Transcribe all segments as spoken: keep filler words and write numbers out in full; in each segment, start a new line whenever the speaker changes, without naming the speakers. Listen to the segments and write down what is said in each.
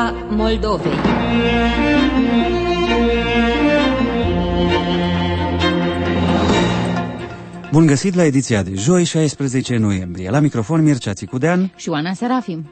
Rubrica Moldovei.
Bun găsit la ediția de joi, șaisprezece noiembrie. La microfon Mircea Țicudean
și Oana Serafim.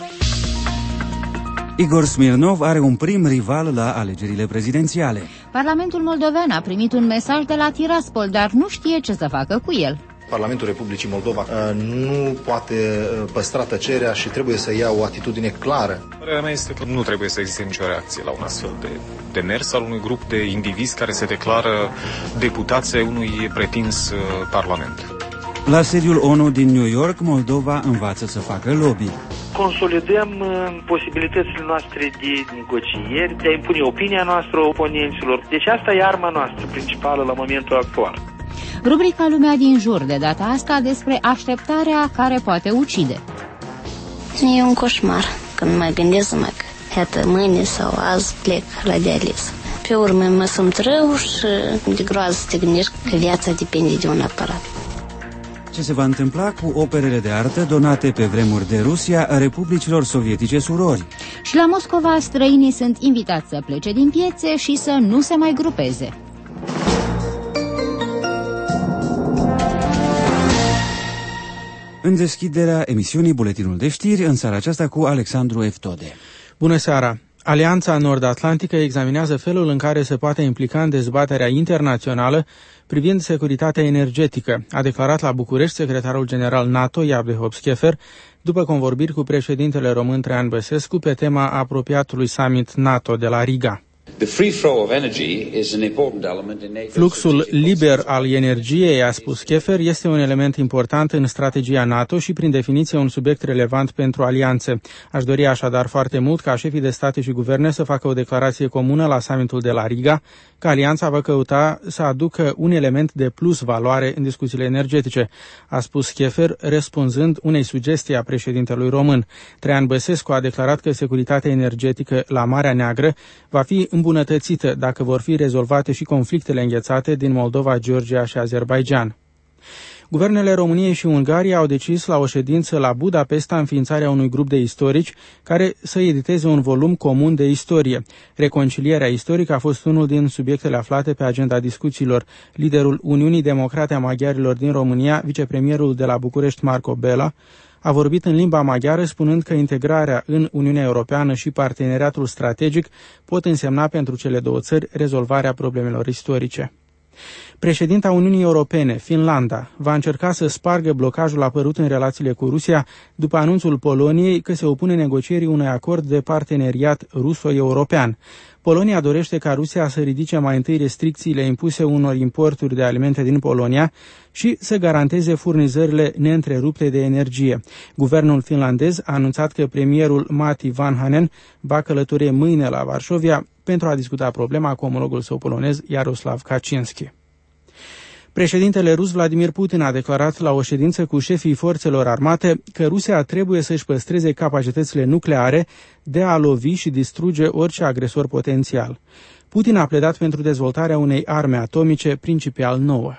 Igor Smirnov are un prim rival la alegerile prezidențiale.
Parlamentul moldovean a primit un mesaj de la Tiraspol, dar nu știe ce să facă cu el.
Parlamentul Republicii Moldova nu poate păstra tăcerea și trebuie să ia o atitudine clară.
Părerea mea este că nu trebuie să existe nicio reacție la un astfel de demers al unui grup de indivizi care se declară deputați ai unui pretins parlament.
La sediul ONU din New York, Moldova învață să facă lobby.
Consolidăm posibilitățile noastre de negocieri, de a impune opinia noastră oponenților. Deci asta e arma noastră principală la momentul actual.
Rubrica Lumea din jur, de data asta despre așteptarea care poate ucide.
E un coșmar când mă gândesc mă că iată mâine sau azi plec la dializă. Pe urmă mă simt rău și de groază să te gândești că viața depinde de un aparat.
Ce se va întâmpla cu operele de artă donate pe vremuri de Rusia republicilor sovietice surori?
Și la Moscova străinii sunt invitați să plece din piețe și să nu se mai grupeze.
În deschiderea emisiunii Buletinul de Știri, în seara aceasta cu Alexandru Eftode.
Bună seara! Alianța Nord-Atlantică examinează felul în care se poate implica în dezbaterea internațională privind securitatea energetică, a declarat la București secretarul general NATO, Iab Dehop-Schefer, după convorbiri cu președintele român Traian Băsescu pe tema apropiatului summit NATO de la Riga. Fluxul liber al energiei, a spus Schefer, este un element important în strategia NATO și, prin definiție, un subiect relevant pentru alianțe. Aș dori așadar foarte mult ca șefii de state și guverne să facă o declarație comună la summitul de la Riga, că alianța va căuta să aducă un element de plus valoare în discuțiile energetice, a spus Schefer, răspunzând unei sugestii a președintelui român. Traian Băsescu a declarat că securitatea energetică la Marea Neagră va fi îmbunătățită dacă vor fi rezolvate și conflictele înghețate din Moldova, Georgia și Azerbaidjan. Guvernele României și Ungariei au decis la o ședință la Budapesta înființarea unui grup de istorici care să editeze un volum comun de istorie. Reconcilierea istorică a fost unul din subiectele aflate pe agenda discuțiilor. Liderul Uniunii Democrate a Maghiarilor din România, vicepremierul de la București, Marco Bela, a vorbit în limba maghiară spunând că integrarea în Uniunea Europeană și parteneriatul strategic pot însemna pentru cele două țări rezolvarea problemelor istorice. Președinta Uniunii Europene, Finlanda, va încerca să spargă blocajul apărut în relațiile cu Rusia după anunțul Poloniei că se opune negocierii unui acord de parteneriat ruso-european. Polonia dorește ca Rusia să ridice mai întâi restricțiile impuse unor importuri de alimente din Polonia și să garanteze furnizările neîntrerupte de energie. Guvernul finlandez a anunțat că premierul Matti Vanhanen va călători mâine la Varșovia pentru a discuta problema cu omologul său polonez Jaroslav Kaczynski. Președintele rus Vladimir Putin a declarat la o ședință cu șefii forțelor armate că Rusia trebuie să-și păstreze capacitățile nucleare de a lovi și distruge orice agresor potențial. Putin a pledat pentru dezvoltarea unei arme atomice principial nouă.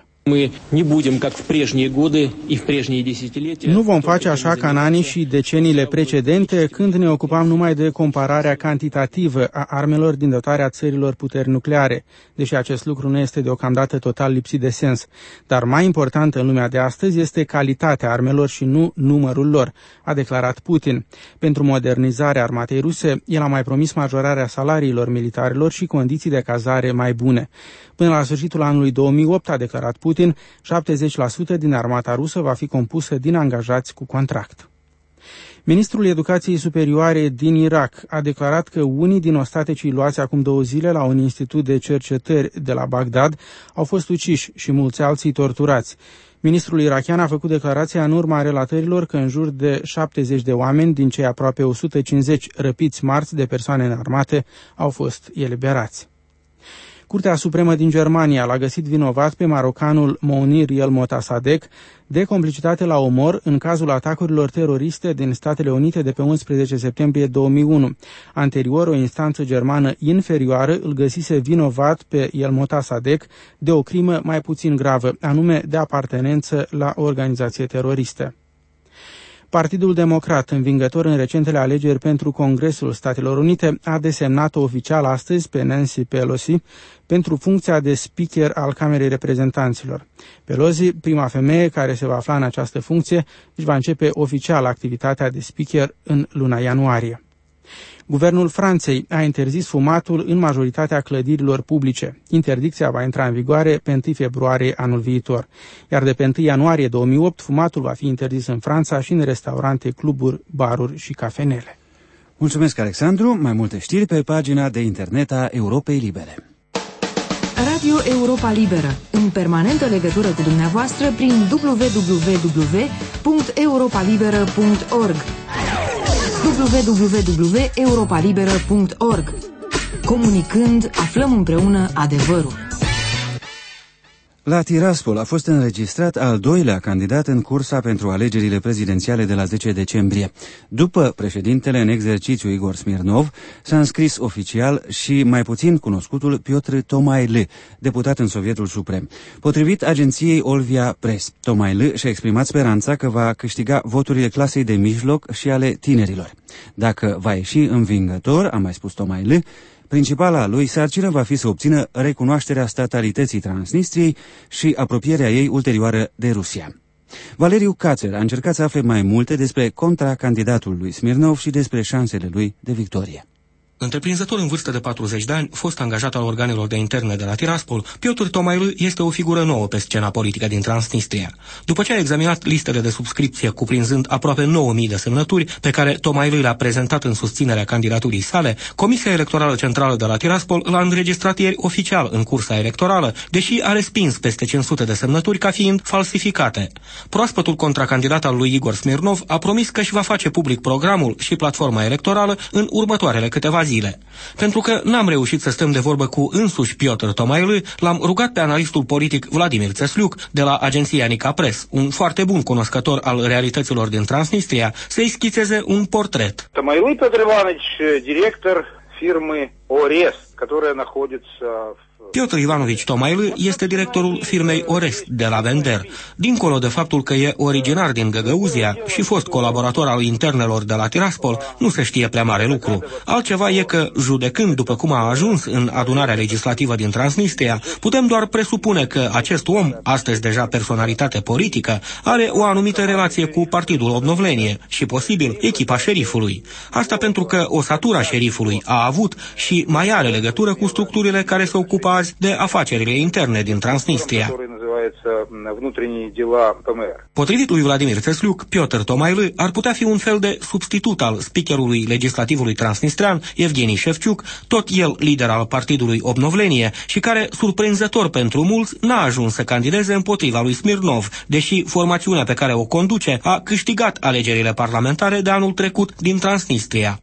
Nu vom face așa ca în anii și deceniile precedente, când ne ocupam numai de compararea cantitativă a armelor din dotarea țărilor puteri nucleare, deși acest lucru nu este deocamdată total lipsit de sens. Dar mai important în lumea de astăzi este calitatea armelor și nu numărul lor, a declarat Putin. Pentru modernizarea armatei ruse, el a mai promis majorarea salariilor militarilor și condiții de cazare mai bune. Până la sfârșitul anului două mii opt, a declarat Putin, șaptezeci la sută din armata rusă va fi compusă din angajați cu contract. Ministrul Educației Superioare din Irak a declarat că unii din ostatecii luați acum două zile la un institut de cercetări de la Bagdad au fost uciși și mulți alții torturați. Ministrul irakian a făcut declarația în urma relatărilor că în jur de șaptezeci de oameni din cei aproape o sută cincizeci răpiți marți de persoane înarmate au fost eliberați. Curtea Supremă din Germania l-a găsit vinovat pe marocanul Mounir El Motassadegh de complicitate la omor în cazul atacurilor teroriste din Statele Unite de pe unsprezece septembrie două mii unu. Anterior, o instanță germană inferioară îl găsise vinovat pe El Motassadegh de o crimă mai puțin gravă, anume de apartenență la o organizație teroristă. Partidul Democrat, învingător în recentele alegeri pentru Congresul Statelor Unite, a desemnat oficial astăzi pe Nancy Pelosi pentru funcția de speaker al Camerei Reprezentanților. Pelosi, prima femeie care se va afla în această funcție, își va începe oficial activitatea de speaker în luna ianuarie. Guvernul Franței a interzis fumatul în majoritatea clădirilor publice. Interdicția va intra în vigoare pe întâi februarie anul viitor, iar de pe întâi ianuarie două mii opt fumatul va fi interzis în Franța și în restaurante, cluburi, baruri și cafenele.
Mulțumesc, Alexandru. Mai multe știri pe pagina de internet a Europei Libere.
Radio Europa Liberă, în permanentă legătură cu dumneavoastră prin w w w punct europa liberă punct org. w w w punct europa liberă punct org. Comunicând, aflăm împreună adevărul.
La Tiraspol a fost înregistrat al doilea candidat în cursa pentru alegerile prezidențiale de la zece decembrie. După președintele în exercițiu Igor Smirnov, s-a înscris oficial și mai puțin cunoscutul Piotr Tомай-L, deputat în Sovietul Suprem. Potrivit agenției Olvia Press, Tомай-L și-a exprimat speranța că va câștiga voturile clasei de mijloc și ale tinerilor. Dacă va ieși învingător, a mai spus Tомай-L, principala lui sarcină va fi să obțină recunoașterea statalității Transnistriei și apropierea ei ulterioară de Rusia. Valeriu Cațer a încercat să afle mai multe despre contracandidatul lui Smirnov și despre șansele lui de victorie.
Întreprinzător în vârstă de patruzeci de ani, fost angajat al organelor de interne de la Tiraspol, Piotr Tомай-L este o figură nouă pe scena politică din Transnistria. După ce a examinat listele de subscripție cuprinzând aproape nouă mii de semnături pe care Tомай-L le-a prezentat în susținerea candidaturii sale, Comisia Electorală Centrală de la Tiraspol l-a înregistrat ieri oficial în cursa electorală, deși a respins peste cinci sute de semnături ca fiind falsificate. Proaspătul contracandidat al lui Igor Smirnov a promis că își va face public programul și platforma electorală în următoarele câteva zile. Pentru că n-am reușit să stăm de vorbă cu însuși Piotr Tомай-L, l-am rugat pe analistul politic Vladimir Țesliuc de la agenția Nica Press, un foarte bun cunoscător al realităților din Transnistria, să-i schițeze un portret.
Tомай-L Piotr Ivanovici, director firmy Ores, care находится
Piotr Ivanovici Tомай-L este directorul firmei Orest de la Bender. Dincolo de faptul că e originar din Găgăuzia și fost colaborator al internelor de la Tiraspol, nu se știe prea mare lucru. Altceva e că, judecând după cum a ajuns în adunarea legislativă din Transnistria, putem doar presupune că acest om, astăzi deja personalitate politică, are o anumită relație cu Partidul Obnovlenie și, posibil, echipa șerifului. Asta pentru că osatura șerifului a avut și mai are legătură cu structurile care se ocupă de afacerile interne din Transnistria. Potrivit lui Vladimir Țesliuc, Piotr Tомай-L ar putea fi un fel de substitut al speakerului legislativului transnistrean, Evgeni Șefciuc, tot el lider al Partidului Obnovlenie și care, surprinzător pentru mulți, n-a ajuns să candideze împotriva lui Smirnov, deși formațiunea pe care o conduce a câștigat alegerile parlamentare de anul trecut din Transnistria.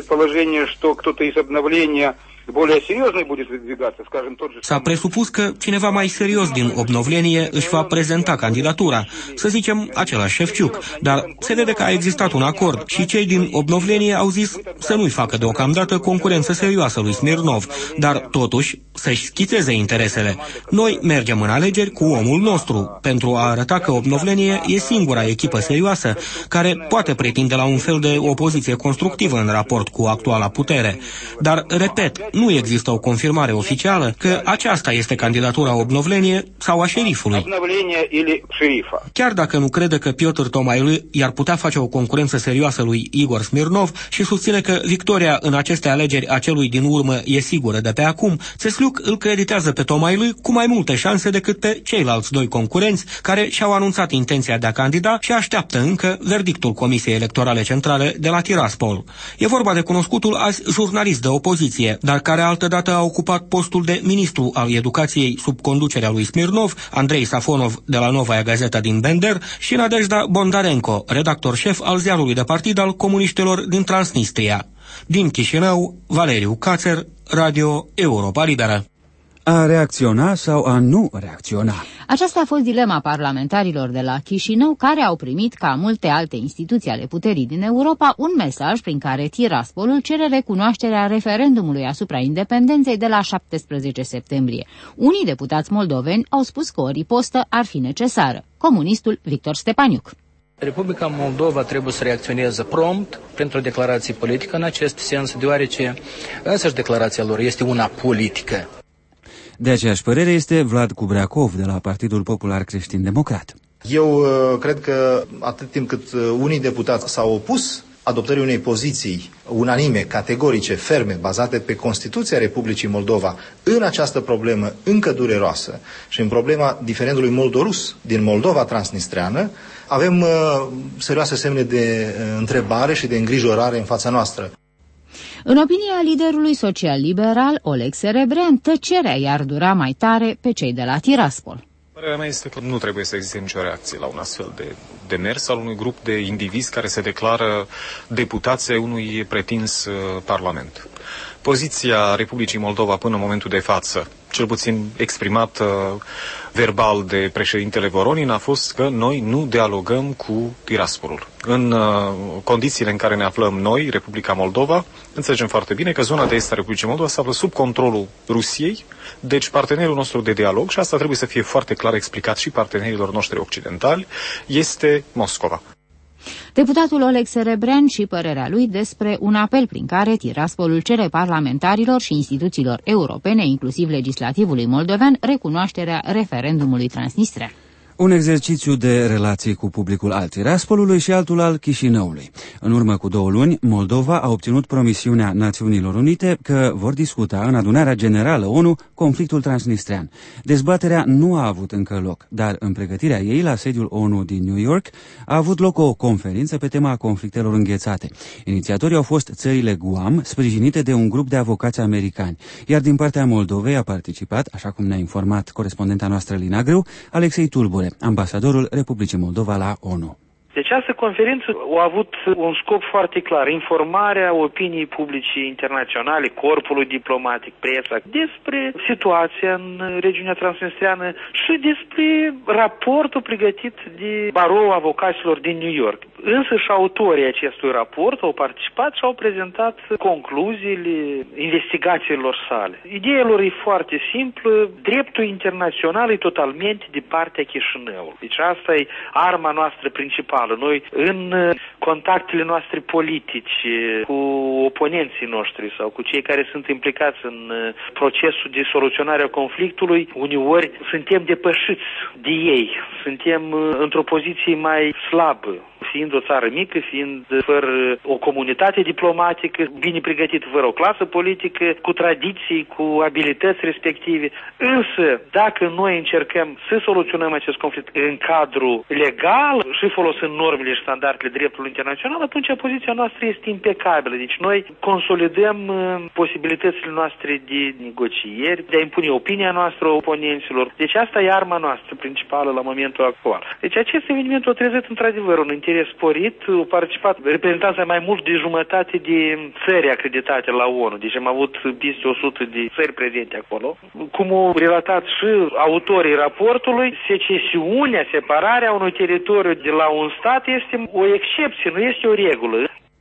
S-a presupus că cineva mai serios din Obnovlenie își va prezenta candidatura, să zicem același Șefciuc, dar se vede că a existat un acord și cei din Obnovlenie au zis să nu-i facă deocamdată concurență serioasă lui Smirnov, dar totuși să-și schițeze interesele. Noi mergem în alegeri cu omul nostru, pentru a arăta că Obnovlenie e singura echipă serioasă care poate pretinde la un fel de opoziție constructivă în raport cu actuala putere. Dar, repet, nu există o confirmare oficială că aceasta este candidatura Obnovlenie sau a șerifului. Chiar dacă nu crede că Piotr Tомай-L i-ar putea face o concurență serioasă lui Igor Smirnov și susține că victoria în aceste alegeri a celui din urmă e sigură de pe acum, Țesliuc îl creditează pe Tомай-L cu mai multe șanse decât pe ceilalți doi concurenți care și-au anunțat intenția de a candida și așteaptă încă verdictul Comisiei Electorale Centrale de la Tiraspol. E vorba de cunoscutul azi jurnalist de opoziție, dar care altădată a ocupat postul de ministru al educației sub conducerea lui Smirnov, Andrei Safonov de la Novaia Gazeta din Bender și Nadejda Bondarenko, redactor șef al ziarului de partid al comuniștilor din Transnistria. Din Chișinău, Valeriu Cațer, Radio Europa Liberă.
A reacționa sau a nu reacționa?
Aceasta a fost dilema parlamentarilor de la Chișinău, care au primit, ca multe alte instituții ale puterii din Europa, un mesaj prin care Tiraspolul cere recunoașterea referendumului asupra independenței de la șaptesprezece septembrie. Unii deputați moldoveni au spus că o ripostă ar fi necesară. Comunistul Victor Stepaniuc.
Republica Moldova trebuie să reacționeze prompt printr-o declarație politică în acest sens, deoarece însăși declarația lor este una politică.
De aceeași părere este Vlad Cubreacov de la Partidul Popular Creștin-Democrat.
Eu uh, cred că atât timp cât unii deputați s-au opus adoptării unei poziții unanime, categorice, ferme, bazate pe Constituția Republicii Moldova în această problemă încă dureroasă și în problema diferendului moldorus din Moldova transnistreană, avem uh, serioase semne de uh, întrebare și de îngrijorare în fața noastră.
În opinia liderului social-liberal, Oleg Serebrean, tăcerea i-ar dura mai tare pe cei de la Tiraspol.
Părerea mea este că nu trebuie să existe nicio reacție la un astfel de demers al unui grup de indivizi care se declară deputați ai unui pretins uh, parlament. Poziția Republicii Moldova până în momentul de față, cel puțin exprimat uh, verbal de președintele Voronin, a fost că noi nu dialogăm cu Tiraspolul. În uh, condițiile în care ne aflăm noi, Republica Moldova, înțelegem foarte bine că zona de est a Republicii Moldova se află sub controlul Rusiei, deci partenerul nostru de dialog, și asta trebuie să fie foarte clar explicat și partenerilor noștri occidentali, este Moscova.
Deputatul Oleg Serebrean și părerea lui despre un apel prin care Tiraspolul cere parlamentarilor și instituțiilor europene, inclusiv legislativului moldovean, recunoașterea referendumului transnistrean.
Un exercițiu de relații cu publicul al Tiraspolului și altul al Chișinăului. În urmă cu două luni, Moldova a obținut promisiunea Națiunilor Unite că vor discuta în adunarea generală ONU conflictul transnistrean. Dezbaterea nu a avut încă loc, dar în pregătirea ei, la sediul ONU din New York, a avut loc o conferință pe tema conflictelor înghețate. Inițiatorii au fost țările Guam, sprijinite de un grup de avocați americani, iar din partea Moldovei a participat, așa cum ne-a informat corespondenta noastră Lina Greu, Alexei Tulbure, ambasadorul Republicii Moldova la ONU.
Deci această conferință a avut un scop foarte clar, informarea opiniei publice internaționale, corpului diplomatic, presa, despre situația în regiunea transnistreană și despre raportul pregătit de baroul avocaților din New York. Însă și autorii acestui raport au participat și au prezentat concluziile investigațiilor sale. Ideea lor e foarte simplă, dreptul internațional e totalmente de partea Chișinăului. Deci asta e arma noastră principală. Noi, în contactele noastre politice cu oponenții noștri sau cu cei care sunt implicați în procesul de soluționare a conflictului, uneori suntem depășiți de ei, suntem într-o poziție mai slabă, fiind o țară mică, fiind fără o comunitate diplomatică bine pregătită, fără o clasă politică, cu tradiții, cu abilități respective. Însă, dacă noi încercăm să soluționăm acest conflict în cadrul legal și folosind normele și standardele dreptului internațional, atunci poziția noastră este impecabilă. Deci noi consolidăm posibilitățile noastre de negocieri, de a impune opinia noastră oponenților. Deci asta e arma noastră principală la momentul actual. Deci acest eveniment a trezit într-adevăr un interes sporit, au participat reprezentanța mai mult de jumătate de țări acreditate la ONU. Deci am avut peste o sută de țări prezente acolo. Cum au relatat și autorii raportului, secesiunea, separarea unui teritoriu de la un stat este o excepție, nu este o regulă.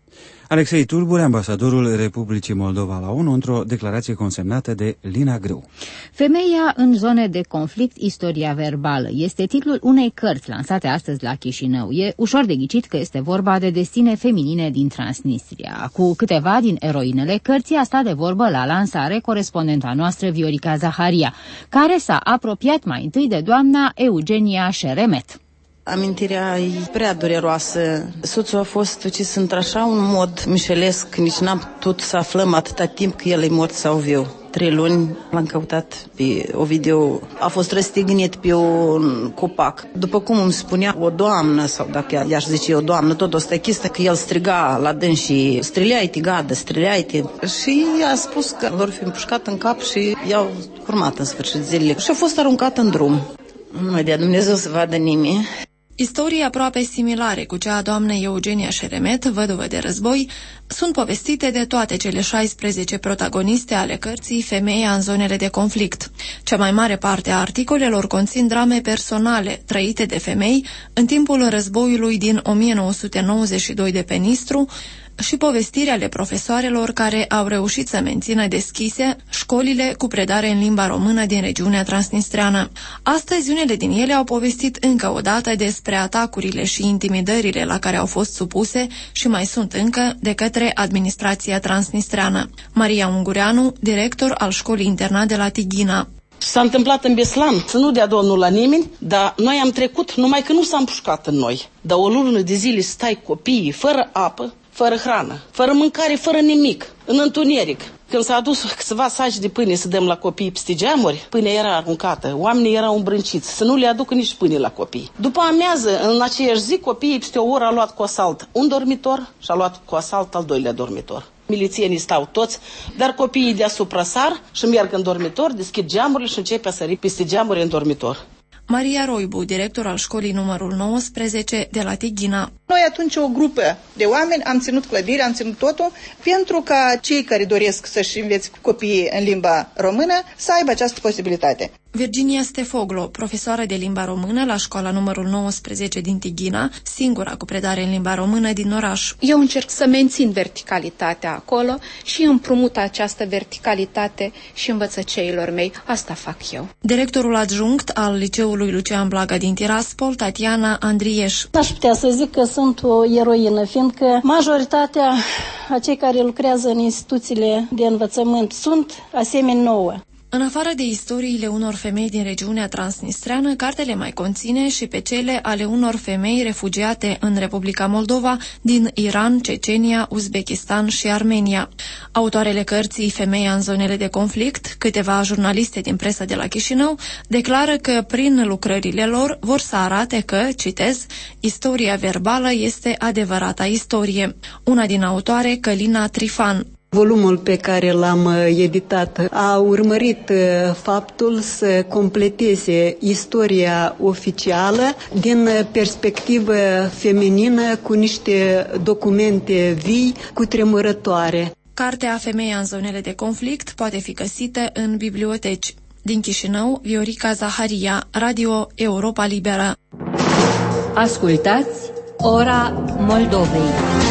Alexei Tulbure, ambasadorul Republicii Moldova la ONU, într-o declarație consemnată de Lina Grâu.
Femeia în zone de conflict, istoria verbală, este titlul unei cărți lansate astăzi la Chișinău. E ușor de ghicit că este vorba de destine feminine din Transnistria. Cu câteva din eroinele cărții a stat de vorbă la lansare corespondenta noastră Viorica Zaharia, care s-a apropiat mai întâi de doamna Eugenia Șeremet.
Amintirea e prea dureroasă. Soțul a fost ucis într-așa un mod mișelesc, nici n-am putut să aflăm atâta timp că el e mort sau viu. Trei luni l-am căutat pe Ovidiu, a fost răstignit pe un copac. După cum îmi spunea o doamnă, sau dacă i-aș zice o doamnă, tot o stăchistă, că el striga la dâns și streleai-te, gadă, streleai-te. Și i-a spus că lor fi împușcat în cap și i-au urmat în sfârșit zilele. Și a fost aruncat în drum. Nu dea Dumnezeu să vadă nimeni.
Istorii aproape similare cu cea a doamnei Eugenia Șeremet, văduvă de război, sunt povestite de toate cele șaisprezece protagoniste ale cărții Femeia în zonele de conflict. Cea mai mare parte a articolelor conțin drame personale trăite de femei în timpul războiului din o mie nouă sute nouăzeci și doi de pe Nistru, și povestiri ale profesoarelor care au reușit să mențină deschise școlile cu predare în limba română din regiunea transnistreană. Astăzi, unele din ele au povestit încă o dată despre atacurile și intimidările la care au fost supuse și mai sunt încă de către administrația transnistreană. Maria Ungureanu, director al școlii internat de la Tighina.
S-a întâmplat în Beslan, să nu dea Domnul la nimeni, dar noi am trecut, numai că nu s-a împușcat în noi. Dar o lună de zile stai copiii fără apă, fără hrană, fără mâncare, fără nimic, în întuneric. Când s-a adus câțiva saci de pâine să dăm la copii peste geamuri, pâinea era aruncată, oamenii erau îmbrânciți, să nu le aducă nici pâine la copii. După amiază, în aceeași zi, copiii peste o oră au luat cu asalt un dormitor și au luat cu asalt al doilea dormitor. Milițienii stau toți, dar copiii deasupra sar și merg în dormitor, deschid geamurile și începe a sări peste geamuri în dormitor.
Maria Roibu, director al școlii numărul nouăsprezece de la Tighina.
Noi atunci o grupă de oameni am ținut clădirea, am ținut totul pentru ca cei care doresc să-și învețe copiii în limba română să aibă această posibilitate.
Virginia Stefoglo, profesoară de limba română la școala numărul nouăsprezece din Tighina, singura cu predare în limba română din oraș.
Eu încerc să mențin verticalitatea acolo și împrumut această verticalitate și învățăceilor mei. Asta fac eu.
Directorul adjunct al liceului Lucian Blaga din Tiraspol, Tatiana Andrieș.
Aș putea să zic că sunt o eroină, fiindcă majoritatea a cei care lucrează în instituțiile de învățământ sunt asemenea nouă.
În afară de istoriile unor femei din regiunea transnistreană, cartele mai conține și pe cele ale unor femei refugiate în Republica Moldova din Iran, Cecenia, Uzbekistan și Armenia. Autoarele cărții Femeia în zonele de conflict, câteva jurnaliste din presa de la Chișinău, declară că prin lucrările lor vor să arate că, citez, istoria verbală este adevărata istorie. Una din autoare, Călina Trifan.
Volumul pe care l-am editat a urmărit faptul să completeze istoria oficială din perspectivă feminină cu niște documente vii, cutremurătoare.
Cartea Femeia în zonele de conflict poate fi găsită în biblioteci. Din Chișinău, Viorica Zaharia, Radio Europa Liberă.
Ascultați Ora Moldovei.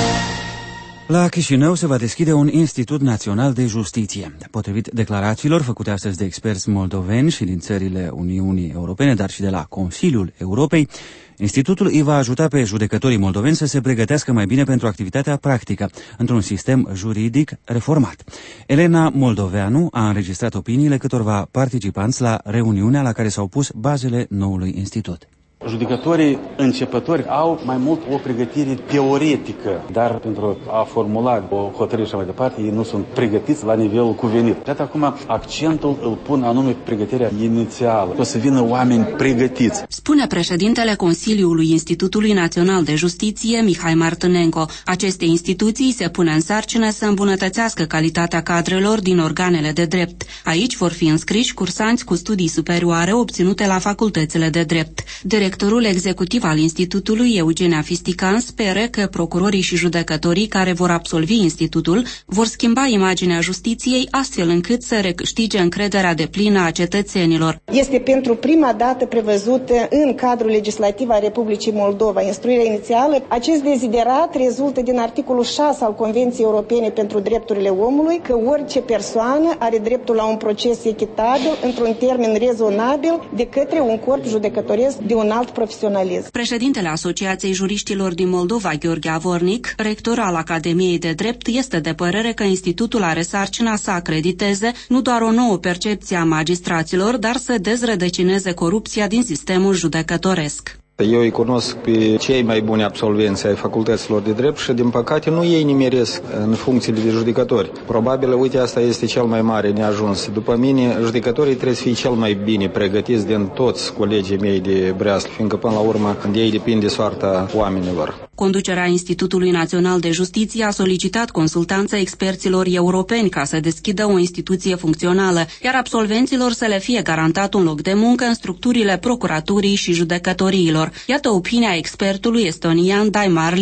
La Chișinău se va deschide un Institut Național de Justiție. Potrivit declarațiilor făcute astăzi de experți moldoveni și din țările Uniunii Europene, dar și de la Consiliul Europei, institutul îi va ajuta pe judecătorii moldoveni să se pregătească mai bine pentru activitatea practică, într-un sistem juridic reformat. Elena Moldoveanu a înregistrat opiniile câtorva participanți la reuniunea la care s-au pus bazele noului institut.
Judecătorii începători au mai mult o pregătire teoretică, dar pentru a formula o hotărâre și mai departe, ei nu sunt pregătiți la nivelul cuvenit. Iată acum accentul îl pun anume pe pregătirea inițială. O să vină oameni pregătiți.
Spune președintele Consiliului Institutului Național de Justiție, Mihai Martânenco. Aceste instituții se pune în sarcină să îmbunătățească calitatea cadrelor din organele de drept. Aici vor fi înscriși cursanți cu studii superioare obținute la facultățile de drept. Directorul executiv al Institutului, Eugenia Fistican, speră că procurorii și judecătorii care vor absolvi institutul vor schimba imaginea justiției astfel încât să recâștige încrederea deplină a cetățenilor.
Este pentru prima dată prevăzută în cadrul legislativ al Republicii Moldova instruirea inițială. Acest deziderat rezultă din articolul șase al Convenției Europene pentru Drepturile Omului, că orice persoană are dreptul la un proces echitabil într-un termen rezonabil de către un corp judecătoresc de un alt profesionalism.
Președintele Asociației Juriștilor din Moldova, Gheorghe Avornic, rector al Academiei de Drept, este de părere că institutul are sarcina să acrediteze nu doar o nouă percepție a magistraților, dar să dezrădăcineze corupția din sistemul judecătoresc.
Eu îi cunosc pe cei mai buni absolvenți ai facultăților de drept și, din păcate, nu ei nimeresc în funcțiile de judecători. Probabil, uite, asta este cel mai mare neajuns. După mine, judecătorii trebuie să fie cel mai bine pregătiți din toți colegii mei de breaslă, fiindcă, până la urmă, de ei depinde soarta oamenilor.
Conducerea Institutului Național de Justiție a solicitat consultanța experților europeni ca să deschidă o instituție funcțională, iar absolvenților să le fie garantat un loc de muncă în structurile procuraturii și judecătoriilor. Iată opinia expertului estonian Daimar Liv.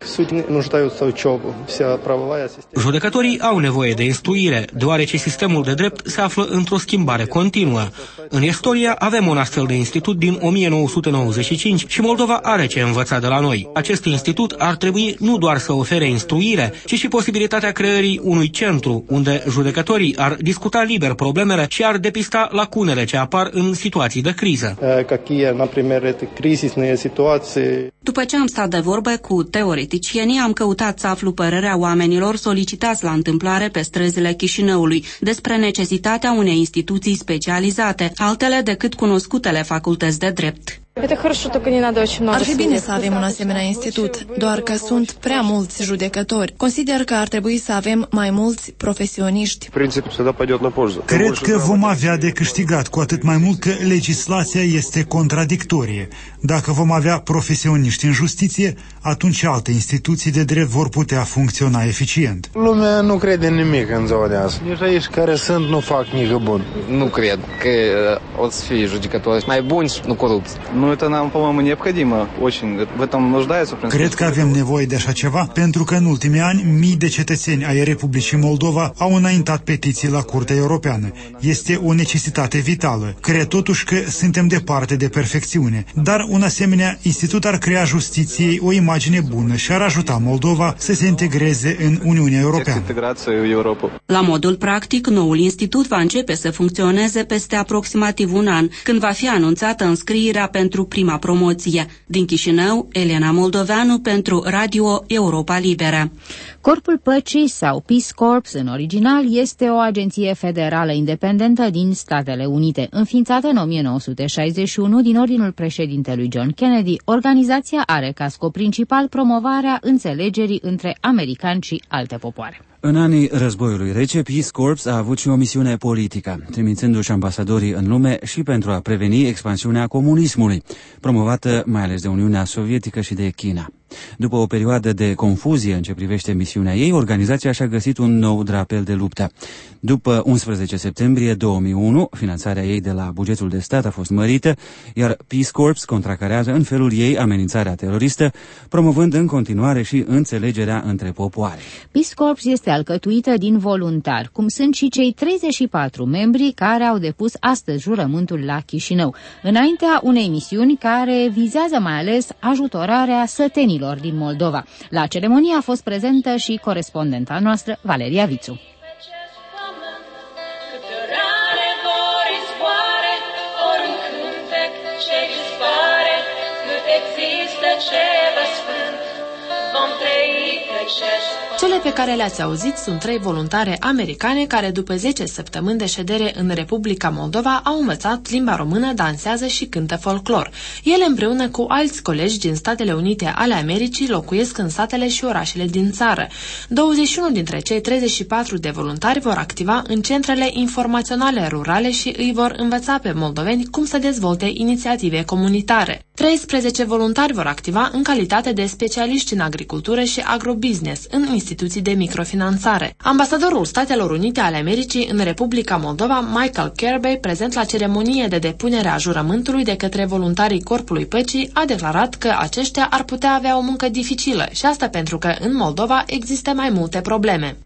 Judecătorii au nevoie de instruire, deoarece sistemul de drept se află într-o schimbare continuă. În Estonia avem un astfel de institut din o mie nouă sute nouăzeci și cinci și Moldova are ce învăța de la noi. Acest institut ar trebui nu doar să ofere instruire, ci și posibilitatea creării unui centru unde judecătorii ar discuta liber problemele și ar depista lacunele ce apar în situații de criză.
După ce am stat de vorbe cu teoreticienii, am căutat să aflu părerea oamenilor solicitați la întâmplare pe străzile Chișinăului despre necesitatea unei instituții specializate, altele decât cunoscutele facultăți de drept.
Ar fi bine să avem un asemenea institut, doar că sunt prea mulți judecători. Consider că ar trebui să avem mai mulți profesioniști.
Cred că vom avea de câștigat, cu atât mai mult că legislația este contradictorie. Dacă vom avea profesioniști în justiție, atunci alte instituții de drept vor putea funcționa eficient.
Lumea nu crede în nimic în ziua de azi. Nici aici care sunt nu fac nimic bun.
Nu cred că o să fie judecători mai buni, nu corupți.
Это нам, по-моему, необходимо очень. В этом нуждается.
Cred că avem nevoie de așa ceva, pentru că în ultimii ani mii de cetățeni ai Republicii Moldova au înaintat petiții la Curtea Europeană. Este o necesitate vitală. Cred totuși că suntem departe de perfecțiune, dar un asemenea institut ar crea justiției o imagine bună și ar ajuta Moldova să se integreze în Uniunea Europeană.
La modul practic, noul institut va începe să funcționeze peste aproximativ un an, când va fi anunțată înscrierea pentru prima promoție. Din Chișinău, Elena Moldoveanu pentru Radio Europa Liberă.
Corpul Păcii sau Peace Corps în original este o agenție federală independentă din Statele Unite, înființată în o mie nouă sute șaizeci și unu din ordinul președintelui John Kennedy. Organizația are ca scop principal promovarea înțelegerii între americani și alte popoare.
În anii războiului rece, Peace Corps a avut și o misiune politică, trimițându-și ambasadorii în lume și pentru a preveni expansiunea comunismului, promovată mai ales de Uniunea Sovietică și de China. După o perioadă de confuzie în ce privește misiunea ei, organizația și-a găsit un nou drapel de luptă. După unsprezece septembrie două mii unu, finanțarea ei de la bugetul de stat a fost mărită, iar Peace Corps contracarează în felul ei amenințarea teroristă, promovând în continuare și înțelegerea între popoare.
Peace Corps este alcătuită din voluntari, cum sunt și cei treizeci și patru membri care au depus astăzi jurământul la Chișinău, înaintea unei misiuni care vizează mai ales ajutorarea sătenilor din Moldova. La ceremonie a fost prezentă și corespondenta noastră, Valeria Vițu.
Cele pe care le-ați auzit sunt trei voluntare americane care după zece săptămâni de ședere în Republica Moldova au învățat limba română, dansează și cântă folclor. Ele împreună cu alți colegi din Statele Unite ale Americii locuiesc în satele și orașele din țară. douăzeci și unu dintre cei treizeci și patru de voluntari vor activa în centrele informaționale rurale și îi vor învăța pe moldoveni cum să dezvolte inițiative comunitare. treisprezece voluntari vor activa în calitate de specialiști în agricultură și agrobusiness în instituții de microfinanțare. Ambasadorul Statelor Unite ale Americii în Republica Moldova, Michael Kirby, prezent la ceremonie de depunere a jurământului de către voluntarii Corpului Păcii, a declarat că aceștia ar putea avea o muncă dificilă și asta pentru că în Moldova există mai multe probleme.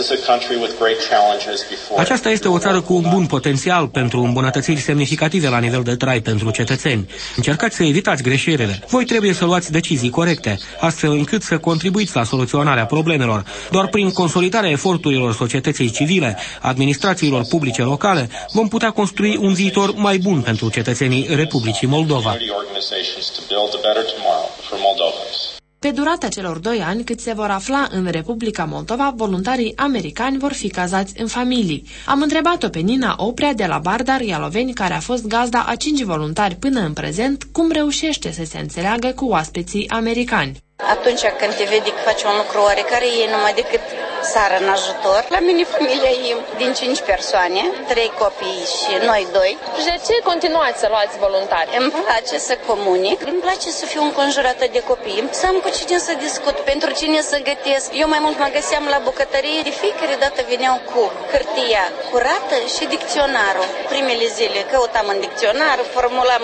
Aceasta este o țară cu un bun potențial pentru îmbunătățiri semnificative la nivel de trai pentru cetățeni. Încercați să evitați greșelile. Voi trebuie să luați decizii corecte, astfel încât să contribuiți la soluționarea problemelor. Doar prin consolidarea eforturilor societății civile, administrațiilor publice locale, vom putea construi un viitor mai bun pentru cetățenii Republicii Moldova.
Pe durata celor doi ani cât se vor afla în Republica Moldova, voluntarii americani vor fi cazați în familii. Am întrebat-o pe Nina Oprea de la Bardar Ialoveni, care a fost gazda a cinci voluntari până în prezent, cum reușește să se înțeleagă cu oaspeții americani.
Atunci când te vede că faci un lucru oarecare, e numai decât sară în ajutor. La mine familia e din cinci persoane, trei copii și noi doi.
Și de ce continuați să luați voluntari?
Îmi place să comunic, îmi place să fiu înconjurată de copii, să am cu cine să discut, pentru cine să gătesc. Eu mai mult mă găseam la bucătărie, de fiecare dată veneau cu hârtia curată și dicționarul. Primele zile căutam în dicționar, formulam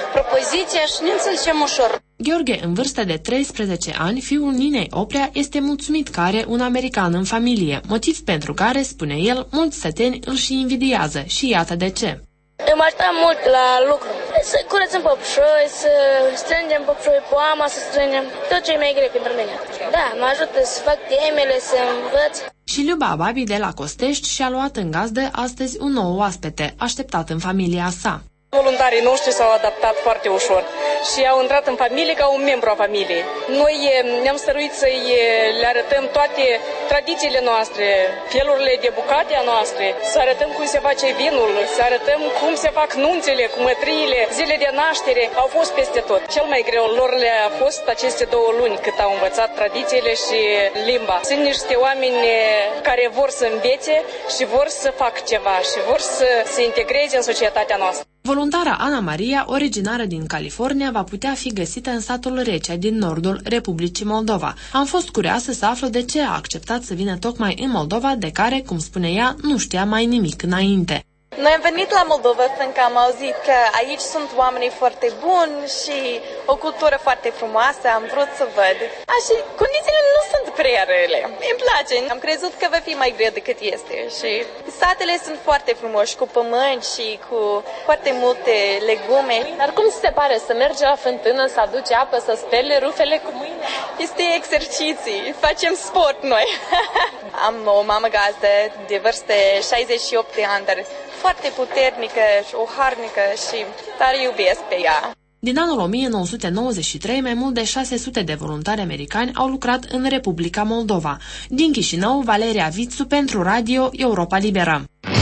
propoziția și ne înțelegem ușor.
Gheorghe, în vârstă de treisprezece ani, fiul Ninei Oprea, este mulțumit că are un american în familie, motiv pentru care, spune el, mulți săteni îl și invidiază și iată de ce.
Îmi ajută mult la lucru. Să curățăm păpușoi, să strângem păpușoi, poama să strângem, tot ce e mai greu pentru mine. Da, mă ajută să fac temele, să învăț.
Și Liuba Babi de la Costești și-a luat în gazdă astăzi un nou oaspete, așteptat în familia sa.
Voluntarii noștri s-au adaptat foarte ușor și au intrat în familie ca un membru a familiei. Noi ne-am stăruit să-i le arătăm toate tradițiile noastre, felurile de bucate a noastre, să arătăm cum se face vinul, să arătăm cum se fac nunțele, cu mătriile, zile de naștere. Au fost peste tot. Cel mai greu lor le-a fost aceste două luni cât au învățat tradițiile și limba. Sunt niște oameni care vor să învețe și vor să facă ceva și vor să se integreze în societatea noastră.
Voluntara Ana Maria, originară din California, va putea fi găsită în satul Recea din nordul Republicii Moldova. Am fost curioasă să aflu de ce a acceptat să vină tocmai în Moldova, de care, cum spune ea, nu știa mai nimic înainte.
Noi am venit la Moldova fiindcă am auzit că aici sunt oamenii foarte buni și o cultură foarte frumoasă, am vrut să văd. Așa, condițiile nu sunt prea rele. Îmi place, am crezut că va fi mai greu decât este și satele sunt foarte frumoși, cu pământ și cu foarte multe legume.
Dar cum ți se pare să mergi la fântână, să aduci apă, să speli rufele cu mâine?
Este exerciții, facem sport noi. Am o mamă gazdă de vârstă șaizeci și opt de ani, dar foarte puternică și o harnică și tare iubesc pe ea.
Din anul o mie nouă sute nouăzeci și trei, mai mult de șase sute de voluntari americani au lucrat în Republica Moldova. Din Chișinău, Valeria Vițu pentru Radio Europa Liberă.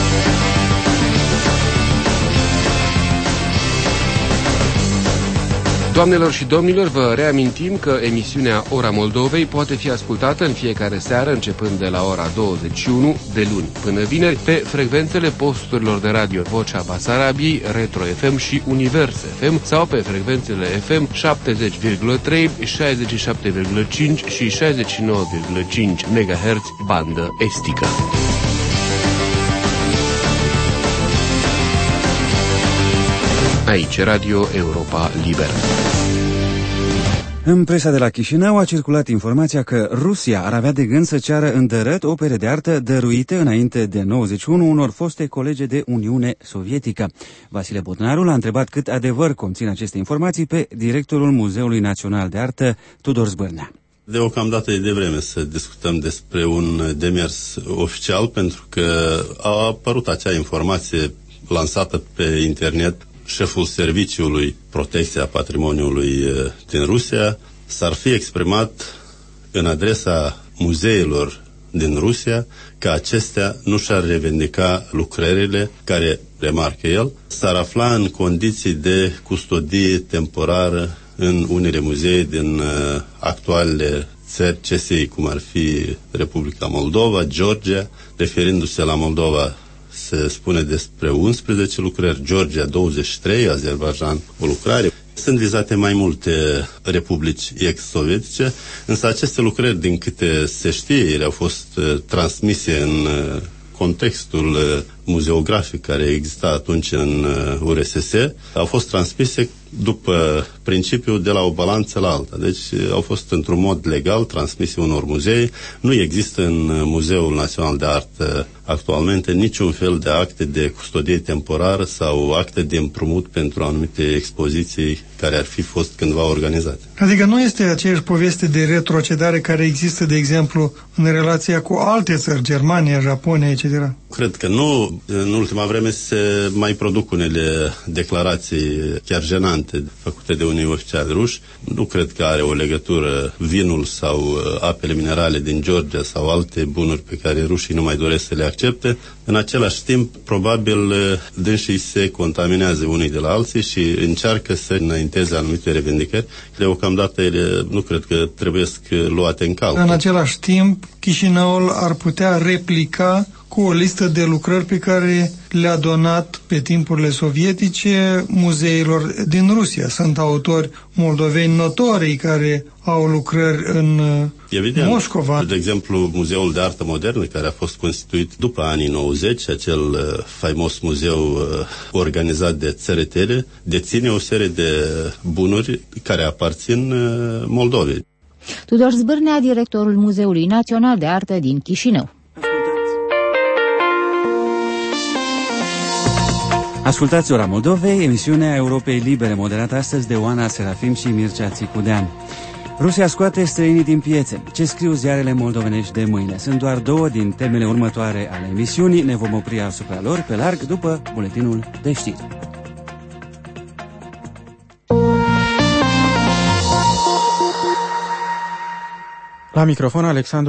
Doamnelor și domnilor, vă reamintim că emisiunea Ora Moldovei poate fi ascultată în fiecare seară, începând de la ora douăzeci și unu, de luni până vineri, pe frecvențele posturilor de radio Vocea Basarabiei, Retro F M și Univers F M sau pe frecvențele F M șaptezeci virgulă trei, șaizeci și șapte virgulă cinci și șaizeci și nouă virgulă cinci megahertz bandă estică. Aici, Radio Europa Liberă.
În presa de la Chișinău a circulat informația că Rusia ar avea de gând să ceară îndărăt opere de artă dăruite înainte de nouăzeci și unu unor foste colege de Uniune Sovietică. Vasile Botnaru l-a întrebat cât adevăr conțin aceste informații pe directorul Muzeului Național de Artă, Tudor Zbârnea.
Deocamdată e devreme să discutăm despre un demers oficial, pentru că a apărut acea informație lansată pe internet. Șeful Serviciului Protecția Patrimoniului din Rusia s-ar fi exprimat în adresa muzeilor din Rusia că acestea nu și-ar revendica lucrările care, remarcă el, s-ar afla în condiții de custodie temporară în unele muzee din uh, actualele țări C S I, cum ar fi Republica Moldova, Georgia. Referindu-se la Moldova, se spune despre unsprezece lucrări, Georgia douăzeci și trei, Azerbaijan o lucrare. Sunt vizate mai multe republici ex-sovietice, însă aceste lucrări, din câte se știe, ele au fost uh, transmise în uh, contextul uh, muzeografic care exista atunci în uh, U R S S, au fost transmise după principiul de la o balanță la alta. Deci uh, au fost într-un mod legal transmise unor muzee. Nu există în uh, Muzeul Național de Artă actualmente niciun fel de acte de custodie temporară sau acte de împrumut pentru anumite expoziții care ar fi fost cândva organizate.
Adică nu este aceeași poveste de retrocedare care există, de exemplu, în relația cu alte țări, Germania, Japonia, et cetera?
Cred că nu. În ultima vreme se mai produc unele declarații chiar jenante făcute de unii oficiali ruși. Nu cred că are o legătură vinul sau apele minerale din Georgia sau alte bunuri pe care rușii nu mai doresc să le accepte. În același timp, probabil, dânsii se contaminează unii de la alții și încearcă să înainteze anumite revendicări. Deocamdată ele nu cred că trebuie luate în calcul.
În același timp, Chișinăul ar putea replica cu o listă de lucrări pe care le-a donat pe timpurile sovietice muzeilor din Rusia. Sunt autori moldoveni notori care au lucrări în
Evident.
Moscova.
De exemplu, Muzeul de Artă Modernă, care a fost constituit după anii nouăzeci, acel uh, faimos muzeu uh, organizat de țărătele, deține o serie de bunuri care aparțin uh, Moldovei.
Tudor Zbârnea, directorul Muzeului Național de Artă din Chișinău.
Ascultați Ora Moldovei, emisiunea Europei Libere, moderată astăzi de Oana Serafim și Mircea Țicudean. Rusia scoate străinii din piețe. Ce scriu ziarele moldovenești de mâine? Sunt doar două din temele următoare ale emisiunii. Ne vom opri asupra lor pe larg după buletinul de știri.
La microfon, Alexandru